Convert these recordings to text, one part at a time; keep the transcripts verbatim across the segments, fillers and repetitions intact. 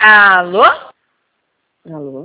Alô? Alô?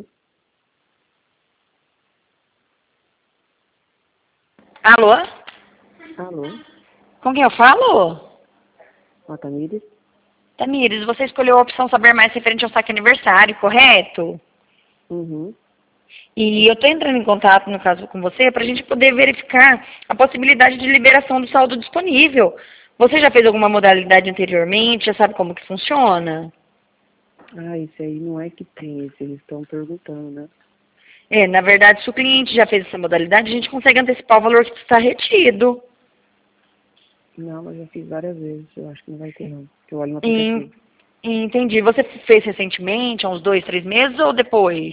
Alô? Alô? Com quem eu falo? Ó, Tamires? Tamires, você escolheu a opção saber mais referente ao saque aniversário, correto? Uhum. E eu estou entrando em contato, no caso, com você, para a gente poder verificar a possibilidade de liberação do saldo disponível. Você já fez alguma modalidade anteriormente? Já sabe como que funciona? Ah, isso aí não é que tem, esse eles estão perguntando, né? É, na verdade, se o cliente já fez essa modalidade, a gente consegue antecipar o valor que está retido. Não, mas já fiz várias vezes, eu acho que não vai ter não, porque eu olho no Em- aplicativo. Entendi. Você fez recentemente, há uns dois, três meses ou depois?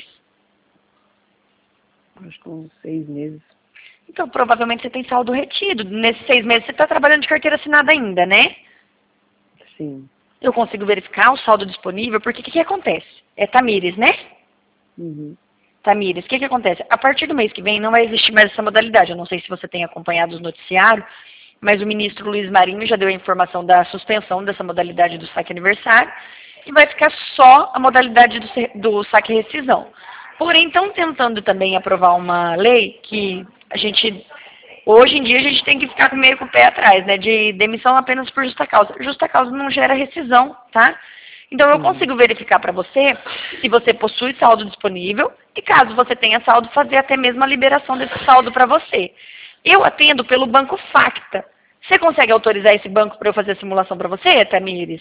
Acho que uns seis meses. Então, provavelmente você tem saldo retido. Nesses seis meses você está trabalhando de carteira assinada ainda, né? Sim. Eu consigo verificar o saldo disponível, porque o que, que acontece? É Tamires, né? Uhum. Tamires, o que, que acontece? A partir do mês que vem não vai existir mais essa modalidade. Eu não sei se você tem acompanhado os noticiários, mas o ministro Luiz Marinho já deu a informação da suspensão dessa modalidade do saque aniversário e vai ficar só a modalidade do, se- do saque rescisão. Porém, estão tentando também aprovar uma lei que a gente, hoje em dia, a gente tem que ficar meio com o pé atrás, né? De demissão apenas por justa causa. Justa causa não gera rescisão, tá? Então, eu Uhum. consigo verificar para você se você possui saldo disponível e, caso você tenha saldo, fazer até mesmo a liberação desse saldo para você. Eu atendo pelo Banco Facta. Você consegue autorizar esse banco para eu fazer a simulação para você, Tamires?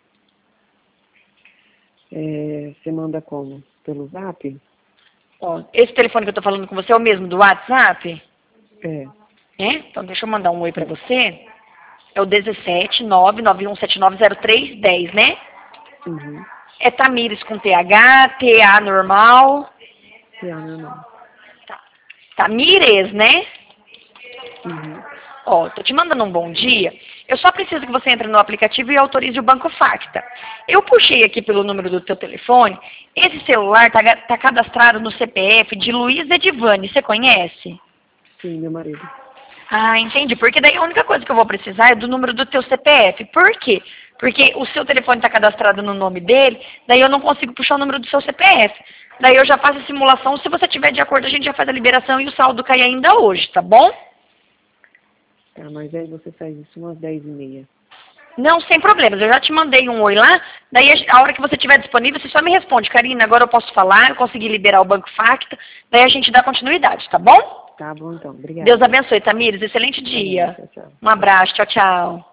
É, você manda como? Pelo Zap? Ó, esse telefone que eu estou falando com você é o mesmo do WhatsApp? É. É? Então, deixa eu mandar um oi para Sim. você. É o dezessete nove nove um sete nove zero três um zero, né? Uhum. É Tamires com T H, T A normal. E a normal. Tá. Tamires, né? Uhum. Ó, tô te mandando um bom dia. Eu só preciso que você entre no aplicativo e autorize o Banco Facta. Eu puxei aqui pelo número do teu telefone. Esse celular tá, ga- tá cadastrado no C P F de Luiz Edivane. Você conhece? Sim, meu marido. Ah, entendi. Porque daí a única coisa que eu vou precisar é do número do teu C P F. Por quê? Porque o seu telefone está cadastrado no nome dele, daí eu não consigo puxar o número do seu C P F. Daí eu já faço a simulação. Se você tiver de acordo, a gente já faz a liberação e o saldo cai ainda hoje, tá bom? Tá, mas aí você faz isso umas dez e meia. Não, sem problemas. Eu já te mandei um oi lá. Daí a hora que você estiver disponível, você só me responde. Karina, agora eu posso falar, eu consegui liberar o Banco Facta. Daí a gente dá continuidade, tá bom? Tá bom então, Deus obrigada. abençoe, Tamires. Excelente Amém, dia. tchau, tchau. Um abraço. Tchau, tchau.